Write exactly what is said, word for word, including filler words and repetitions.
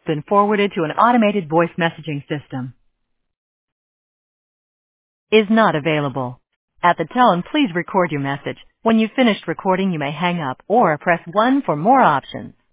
Been forwarded to an automated voice messaging system. Is not available. At the tone, please record your message. When you've finished recording, you may hang up or press one for more options.